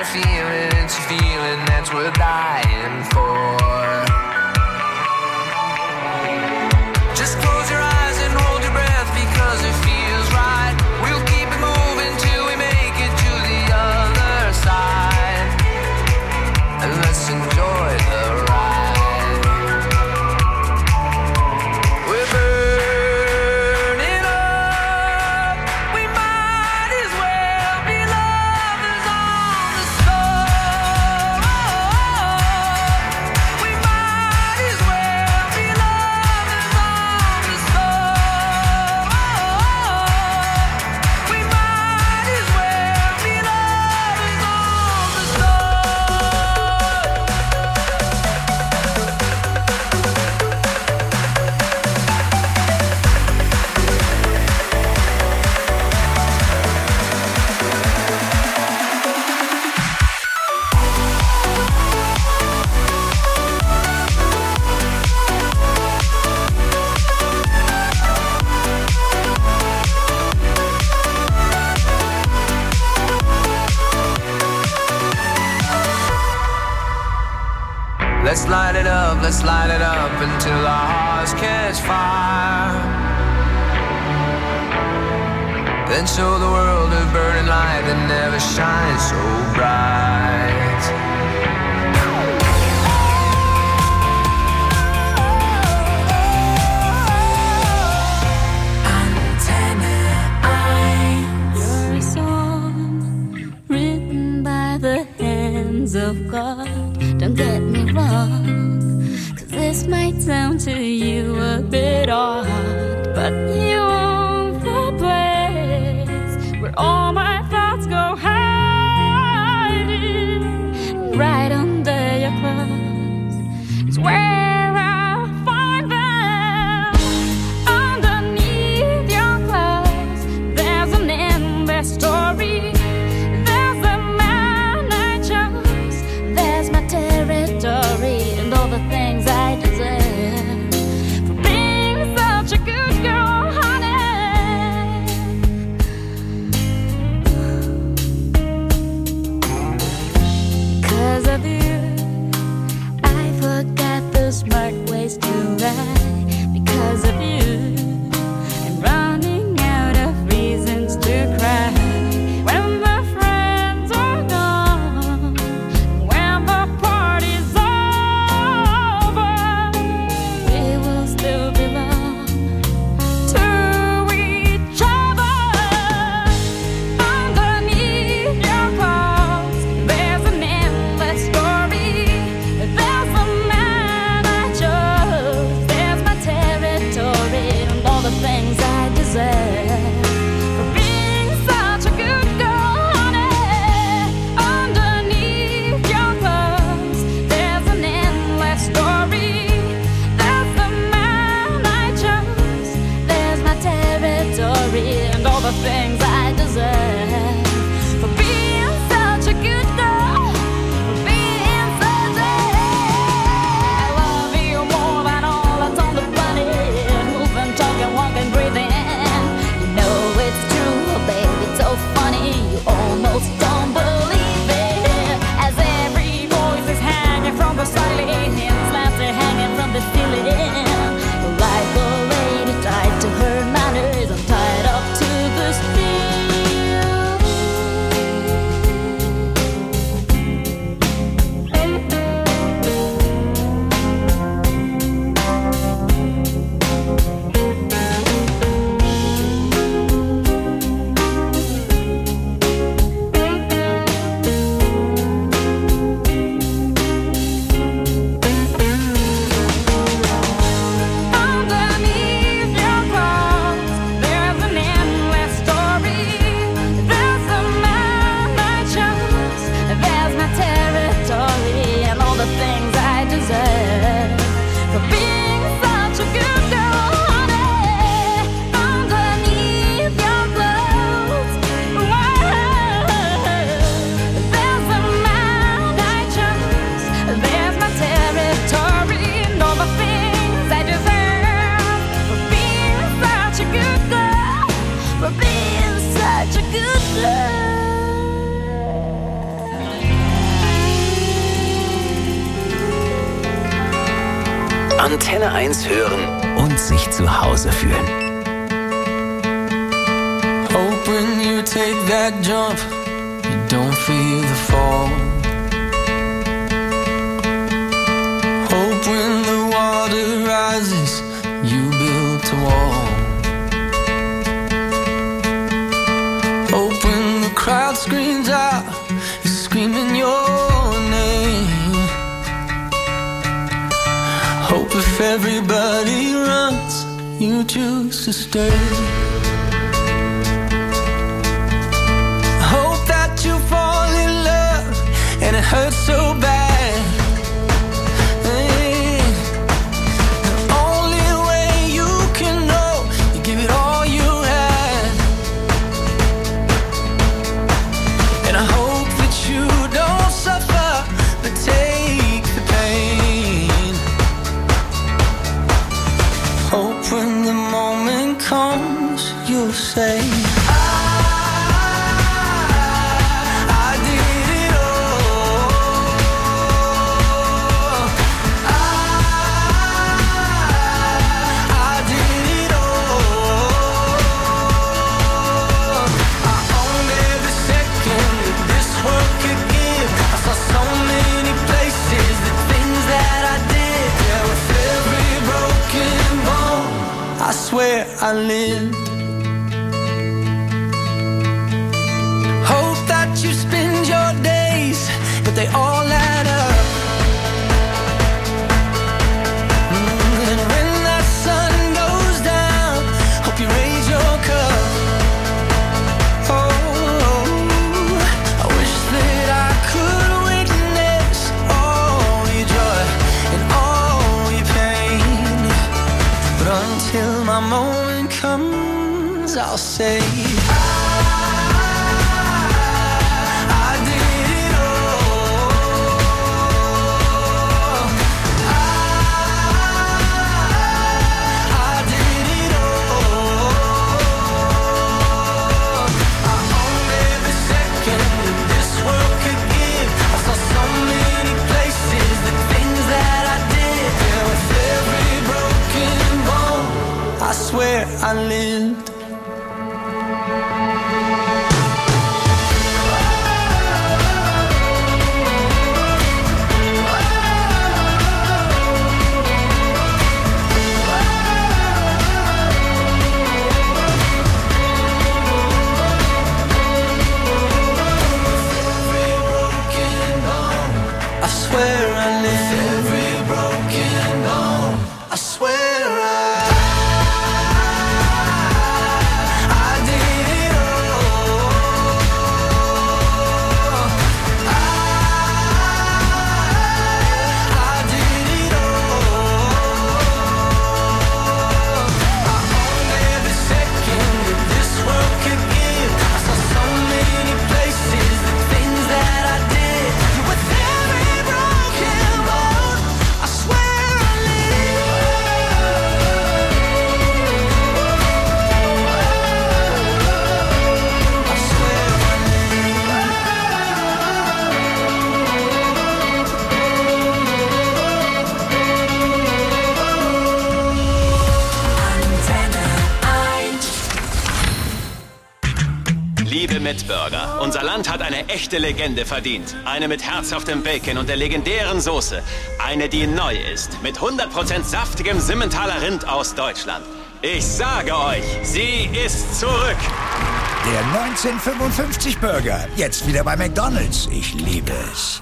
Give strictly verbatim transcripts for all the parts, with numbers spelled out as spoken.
feeling, it's a feeling that's worth dying for. Just close your eyes and hold your breath because it feels right. We'll keep it moving till we make it to the other side. And let's enjoy the ride. We're burning up. We might as well be lovers on the soul. We might as well be lovers on the soul. We might as well be lovers on the soul. Let's light it up, let's light it up until our hearts catch fire. Then show the world a burning light that never shines so bright. You're a song written by the hands of God. Don't get me wrong, 'cause this might sound to you a bit odd, but you own the place where all my thoughts go hiding. Right under your clothes is where I'll find them. Underneath your clothes, there's an endless story. There's a man I chose. There's my territory and all the things I deserve for being such a good girl, honey. 'Cause of you, I forgot the smart ways to lie. Because of you, I'm running out of reasons to cry. When the friends are gone, when the party's over, we will still belong to each other. Underneath your clothes, there's an endless story. There's a man I chose. There's my territory and all the things I deserve for being such a good girl, honey. Underneath your clothes, there's an endless story. There's the man I chose. There's my territory and all the things I deserve for being such a good girl, for being such a. I love you more than all that's on the planet. Moving, talking, walking, breathing. You know it's true, baby. It's so funny. You almost don't believe it. As every voice is hanging from the silence, laughter hanging from the ceiling. Like a lady tied to her manners, I'm tied up to the steel. Underneath your clothes, there's an endless story. There's a man I chose. There's my territory and all the things I deserve for being such a good girl, honey. Underneath your clothes, there's a man I chose. There's my territory and all the things I deserve for being such a good girl, for being such a good girl. Antenne eins hören und sich zu Hause fühlen. Hope when you take that jump, you don't feel the fall. Hope when the water rises, you built a wall. Hope when the crowd screams out, you're screaming your name. Hope if everybody runs, you choose to stay. Hope that you fall in love and it hurts so bad. Hey, the only way you can know, you give it all you had. And I hope that you don't suffer, but take the pain. Hope when the moment comes, you'll say, where I lived. Hope that you spend your days, but they all add up. Mm, and when that sun goes down, hope you raise your cup. Oh, I wish that I could witness all your joy and all your pain, but until my moment comes, I'll say where I lived. I swear I lived. Every broken bone, I swear I Mitbürger, unser Land hat eine echte Legende verdient. Eine mit herzhaftem Bacon und der legendären Soße. Eine, die neu ist, mit hundert Prozent saftigem Simmentaler Rind aus Deutschland. Ich sage euch, sie ist zurück. Der neunzehnhundertfünfundfünfzig Burger, jetzt wieder bei McDonald's. Ich liebe es.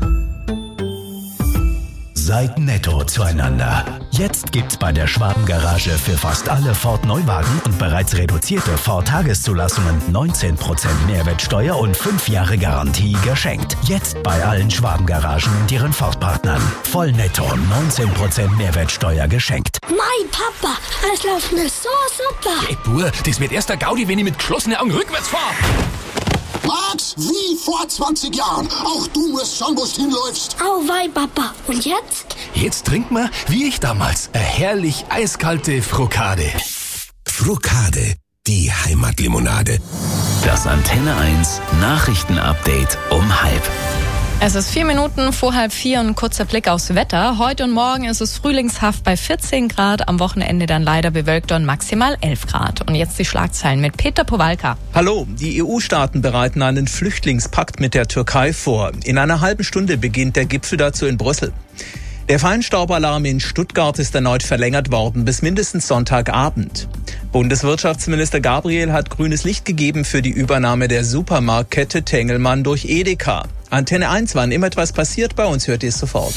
Seid netto zueinander. Jetzt gibt's bei der Schwabengarage für fast alle Ford-Neuwagen und bereits reduzierte Ford-Tageszulassungen neunzehn Prozent Mehrwertsteuer und fünf Jahre Garantie geschenkt. Jetzt bei allen Schwabengaragen und ihren Ford-Partnern. Voll netto, neunzehn Prozent Mehrwertsteuer geschenkt. Mein Papa, es läuft mir so super. Hey, Bur, das wird erst der Gaudi, wenn ich mit geschlossenen Augen rückwärts fahre. Max, wie vor zwanzig Jahren. Auch du musst schauen, wo du hinläufst. Auweih, Papa. Und jetzt? Jetzt trinken wir, wie ich damals, eine herrlich eiskalte Frokade. Frokade, die Heimatlimonade. Das Antenne eins Nachrichtenupdate um halb. Es ist vier Minuten vor halb vier und ein kurzer Blick aufs Wetter. Heute und morgen ist es frühlingshaft bei vierzehn Grad, am Wochenende dann leider bewölkt und maximal elf Grad. Und jetzt die Schlagzeilen mit Peter Powalka. Hallo, die E U-Staaten bereiten einen Flüchtlingspakt mit der Türkei vor. In einer halben Stunde beginnt der Gipfel dazu in Brüssel. Der Feinstaubalarm in Stuttgart ist erneut verlängert worden bis mindestens Sonntagabend. Bundeswirtschaftsminister Gabriel hat grünes Licht gegeben für die Übernahme der Supermarktkette Tengelmann durch Edeka. Antenne eins, wann immer etwas passiert, bei uns hört ihr es sofort.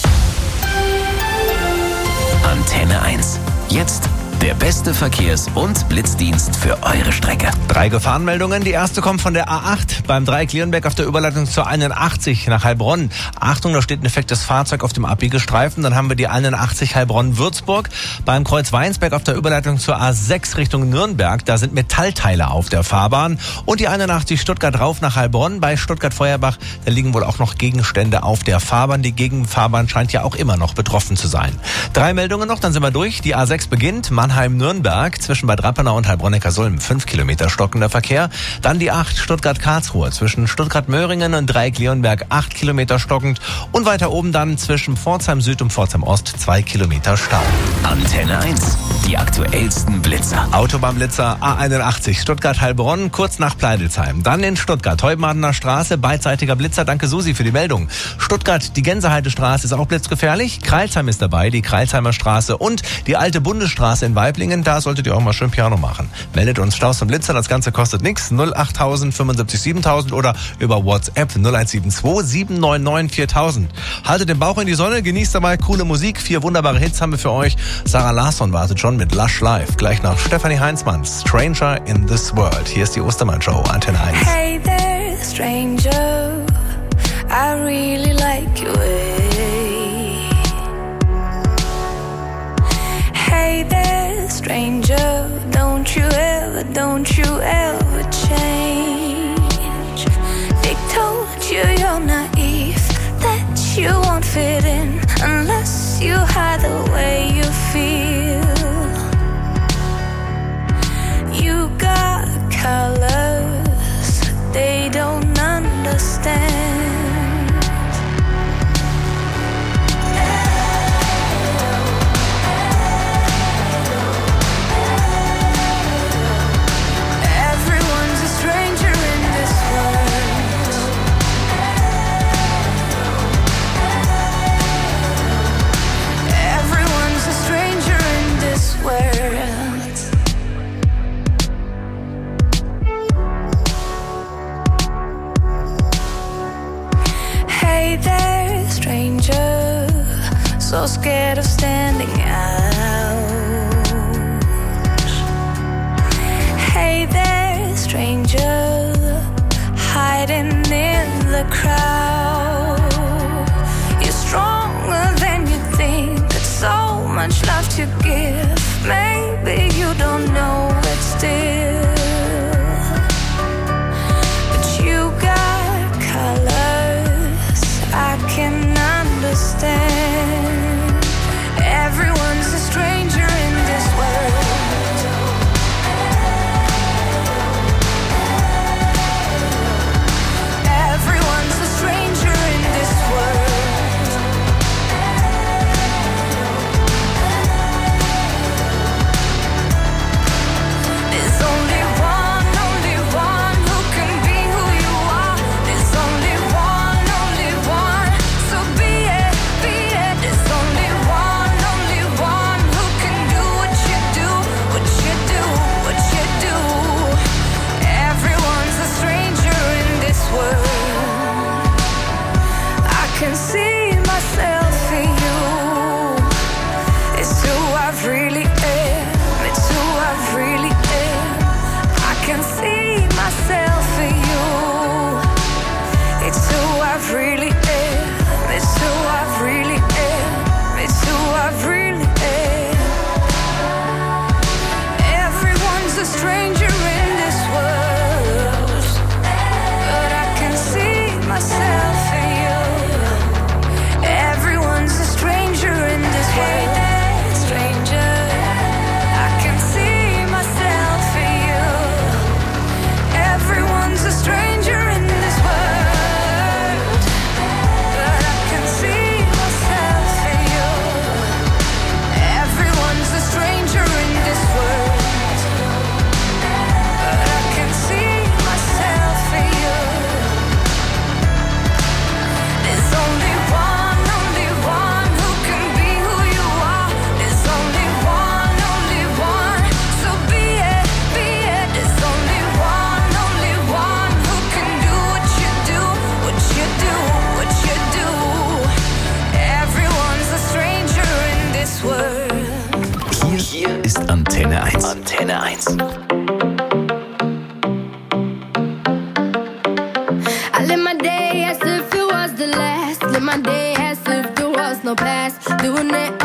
Antenne eins. Jetzt der beste Verkehrs- und Blitzdienst für eure Strecke. Drei Gefahrenmeldungen. Die erste kommt von der A acht beim Dreieck Lierenberg auf der Überleitung zur einundachtzig nach Heilbronn. Achtung, da steht ein defektes Fahrzeug auf dem Abbiegestreifen. Dann haben wir die einundachtzig Heilbronn-Würzburg. Beim Kreuz Weinsberg auf der Überleitung zur A sechs Richtung Nürnberg. Da sind Metallteile auf der Fahrbahn. Und die einundachtzig Stuttgart rauf nach Heilbronn. Bei Stuttgart-Feuerbach, da liegen wohl auch noch Gegenstände auf der Fahrbahn. Die Gegenfahrbahn scheint ja auch immer noch betroffen zu sein. Drei Meldungen noch, dann sind wir durch. Die A sechs beginnt. Mannheim-Nürnberg zwischen Bad Rappenau und Heilbronn-Neckarsulm. Fünf Kilometer stockender Verkehr. Dann die acht Stuttgart-Karlsruhe zwischen Stuttgart-Möhringen und Dreieck Lierenberg. Acht Kilometer stockend. Und weiter oben dann zwischen Pforzheim Süd und Pforzheim Ost. Zwei Kilometer Stau. Antenne eins. Die aktuellsten Blitzer. Autobahnblitzer A einundachtzig Stuttgart-Heilbronn kurz nach Pleidelsheim. Dann in Stuttgart Heubadener Straße beidseitiger Blitzer. Danke Susi für die Meldung. Stuttgart die Gänseheidestraße ist auch blitzgefährlich. Kreilsheim ist dabei, die Kreilsheimer Straße und die alte Bundesstraße in Weiblingen. Da solltet ihr auch mal schön Piano machen. Meldet uns Staus und Blitzer, das Ganze kostet nichts. null acht null null fünfundsiebzig siebentausend oder über WhatsApp null eins sieben zwei sieben neun neun viertausend. Haltet den Bauch in die Sonne, genießt dabei coole Musik. Vier wunderbare Hits haben wir für euch. Sarah Larsson wartet schon mit Lush Life. Gleich nach Stefanie Heinzmann, Stranger in this World. Hier ist die Ostermann-Show, Antenne eins. Hey there, stranger, I really like your way. Hey there, stranger, don't you ever, don't you ever change. They told you you're naive, that you won't fit in unless you hide the way you feel. You got colors they don't understand. Everyone's a stranger in this world. Everyone's a stranger in this world. Hey there, stranger, so scared of standing out. Hey there, stranger, hiding in the crowd. You're stronger than you think, got so much love to give. Maybe you don't know it still, but you got colors I can understand. Everyone's a stranger in this world. Everyone's a stranger in this world. There's only Live my day as if there was no past. Doing it